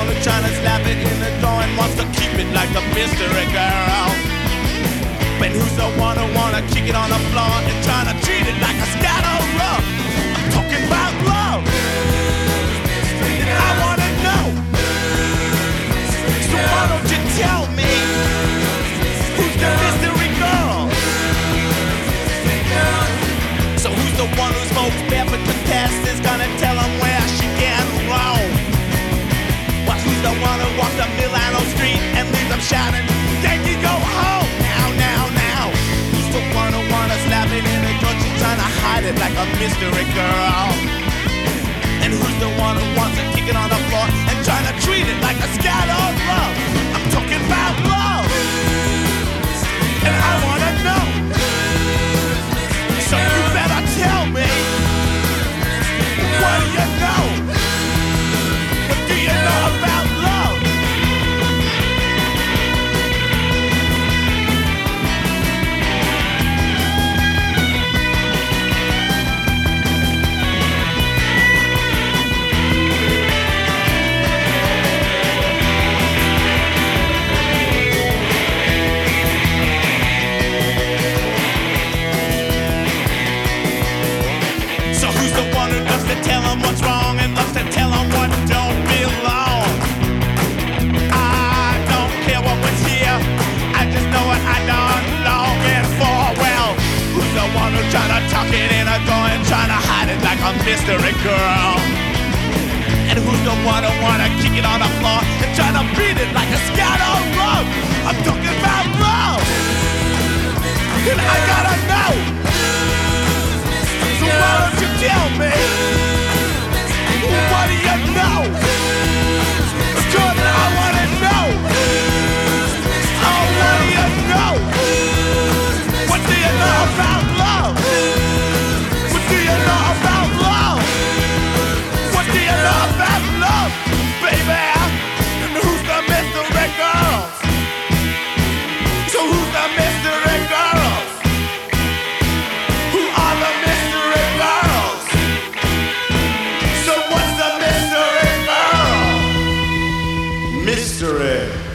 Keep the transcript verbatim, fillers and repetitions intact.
one who's trying to slap it in the door and wants to keep it like a mystery girl? But who's the one who wanna kick it on the floor and trying to treat it like a scatter rug? I'm talking about love, and I wanna know. So why don't you tell me who's the mystery girl? So who's the one who smokes barefoot the test is gonna tell him where she can roam? Well, who's the one who walks up Milano Street and leaves them shouting, "Can you go home now, now, now?" Who's the one who wanna slap it in the door? She's trying to hide it like a mystery girl. And who's the one who wants to kick it on the floor and trying to treat it like a scattered love? I'm talking about love, and I wanna know. So you better tell me, what do you know? What do you know about love? So who's the one who loves to tell him what's wrong and loves to tell him what don't belong? I don't care what was here, I just know what I done longing for. Well, who's the one who's trying to tuck it in a door and trying to hide it like a mystery girl? And who's the one who wanna kick it on the floor and try to beat it like a scattered rug? I'm talking about love, and I gotta know. So why don't you tell me, what do you know? Because I wanna know. Oh, what do you know? What do you know about love? What do you know about love? What do you know about love, baby? And who's the mystery girls? So who's the mystery girls? Who are the mystery girls? So what's the mystery girl? Mystery.